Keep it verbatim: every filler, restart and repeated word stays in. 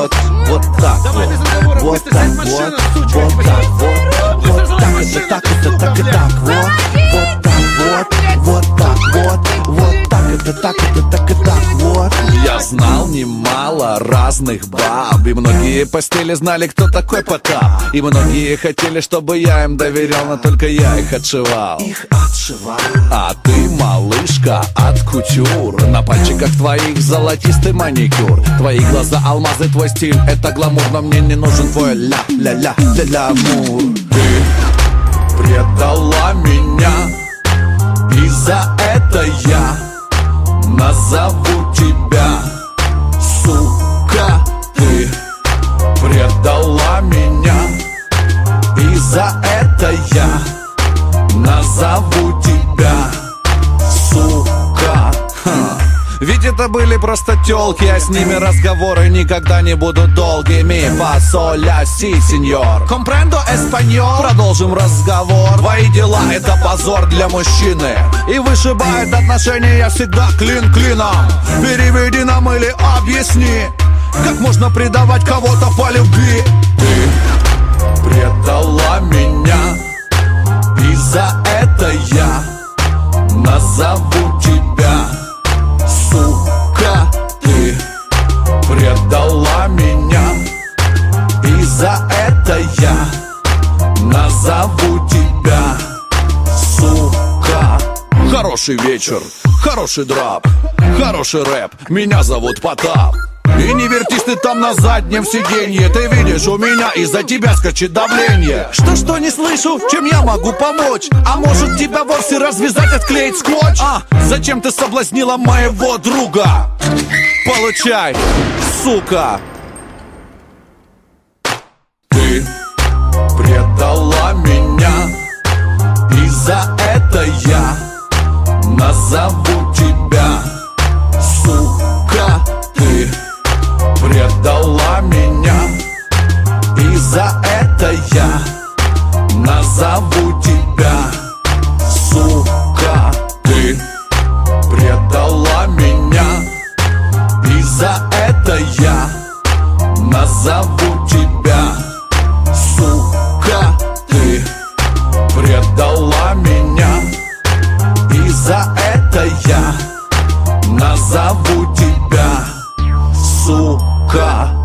вот, вот так вот, вот так вот, вот так вот, вот так это, так это, так и так вот, вот так вот, вот так вот, вот так это, так это, так и так вот. Я знал немало разных баб, и многие постели знали, кто такой Потап. И многие хотели, чтобы я им доверял, но только я их отшивал. Их отшивал. А ты, малышка, от кутюр. На пальчиках твоих золотистый маникюр. Твои глаза алмазы, твой стиль это гламур. Но мне не нужен твой ля-ля-ля-ля-ля-мур. Ты предала меня, и за это я назову тебя, сука. Ты предала меня, и за это я назову тебя, сука. Ха. Ведь это были просто тёлки, а с ними разговоры никогда не будут долгими. Фа, соль, ля, си, сеньор. Компрендо, эспаньол. Продолжим разговор. Твои дела — это позор для мужчины, и вышибает отношения всегда клин клином. Переведи нам или объясни, как можно предавать кого-то по любви. Ты предала меня, и за это я назову тебя, сука. Ты предала меня, и за это я назову тебя, сука. Хороший вечер, хороший драп, хороший рэп. Меня зовут Потап. И не вертись ты там на заднем сиденье. Ты видишь, у меня из-за тебя скачет давление. Что-что не слышу, чем я могу помочь? А может тебя вовсе развязать, отклеить скотч? А, зачем ты соблазнила моего друга? Получай, сука. Ты предала меня, и за это я назову тебя, сука. Ты предала меня, и за это я назову тебя, сука. Ты предала меня, и за это я назову тебя, сука. Ты предала меня, и за это я назову тебя, сука.